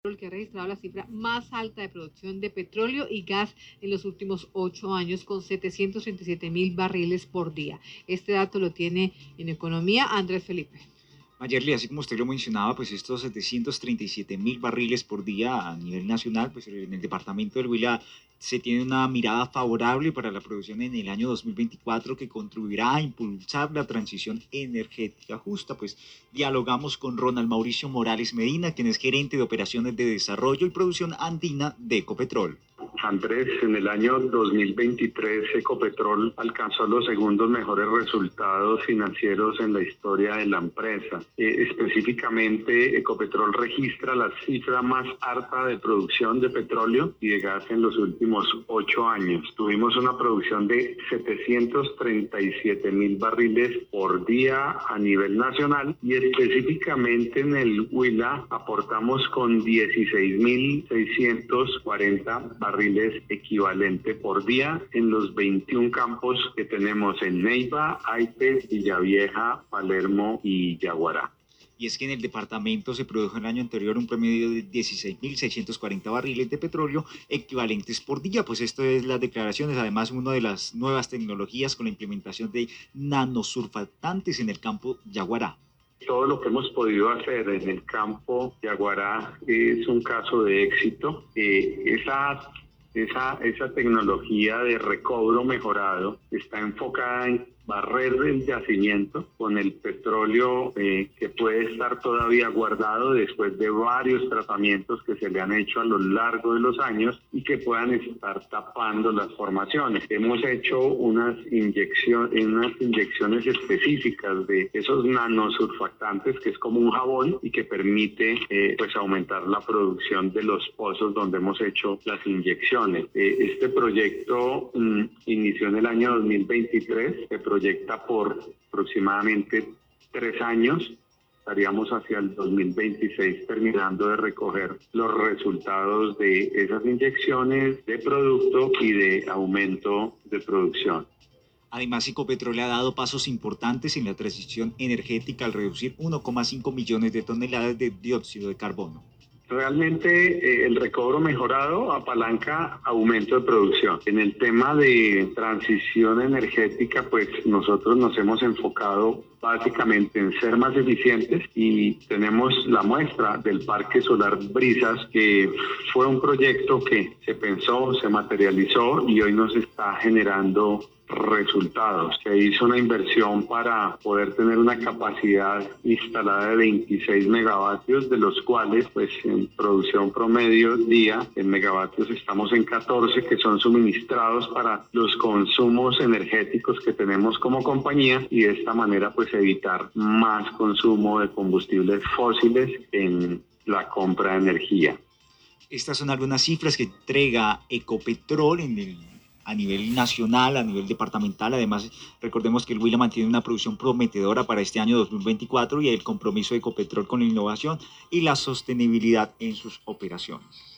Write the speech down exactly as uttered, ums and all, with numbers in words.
que ha registrado la cifra más alta de producción de petróleo y gas en los últimos ocho años, con setecientos treinta y siete mil barriles por día. Este dato lo tiene en Economía Andrés Felipe. Mayerly, así como usted lo mencionaba, pues estos setecientos treinta y siete mil barriles por día a nivel nacional, pues en el departamento del Huila se tiene una mirada favorable para la producción en el año dos mil veinticuatro que contribuirá a impulsar la transición energética justa. Pues dialogamos con Ronald Mauricio Morales Medina, quien es gerente de operaciones de desarrollo y producción andina de Ecopetrol. Andrés, en el año dos mil veintitrés Ecopetrol alcanzó los segundos mejores resultados financieros en la historia de la empresa. Eh, específicamente, Ecopetrol registra la cifra más alta de producción de petróleo y de gas en los últimos ocho años. Tuvimos una producción de setecientos treinta y siete mil barriles por día a nivel nacional y específicamente en el Huila aportamos con dieciséis mil seiscientos cuarenta barriles equivalente por día en los veintiún campos que tenemos en Neiva, Aite, Villavieja, Palermo y Yaguará. Y es que en el departamento se produjo el año anterior un promedio de dieciséis mil seiscientos cuarenta barriles de petróleo equivalentes por día. Pues esto es las declaraciones, además una de las nuevas tecnologías con la implementación de nanosurfactantes en el campo Yaguará. Todo lo que hemos podido hacer en el campo Yaguará es un caso de éxito. Eh, esa Esa, esa tecnología de recobro mejorado está enfocada en barrer el yacimiento con el petróleo eh, que puede estar todavía guardado después de varios tratamientos que se le han hecho a lo largo de los años y que puedan estar tapando las formaciones. Hemos hecho unas, inyección, unas inyecciones específicas de esos nanosurfactantes, que es como un jabón y que permite eh, pues aumentar la producción de los pozos donde hemos hecho las inyecciones. Eh, este proyecto mm, inició en el año dos mil veintitrés, se proyecta por aproximadamente tres años. Estaríamos hacia el dos mil veintiséis terminando de recoger los resultados de esas inyecciones de producto y de aumento de producción. Además, Ecopetrol ha dado pasos importantes en la transición energética al reducir uno coma cinco millones de toneladas de dióxido de carbono. Realmente eh, el recobro mejorado apalanca aumento de producción. En el tema de transición energética, pues nosotros nos hemos enfocado básicamente en ser más eficientes y tenemos la muestra del Parque Solar Brisas, que fue un proyecto que se pensó, se materializó y hoy nos está generando resultados. Se hizo una inversión para poder tener una capacidad instalada de veintiséis megavatios, de los cuales pues en producción promedio día en megavatios estamos en catorce, que son suministrados para los consumos energéticos que tenemos como compañía, y de esta manera pues evitar más consumo de combustibles fósiles en la compra de energía. Estas son algunas cifras que entrega Ecopetrol en el a nivel nacional, a nivel departamental. Además, recordemos que el Huila mantiene una producción prometedora para este año dos mil veinticuatro y el compromiso de Ecopetrol con la innovación y la sostenibilidad en sus operaciones.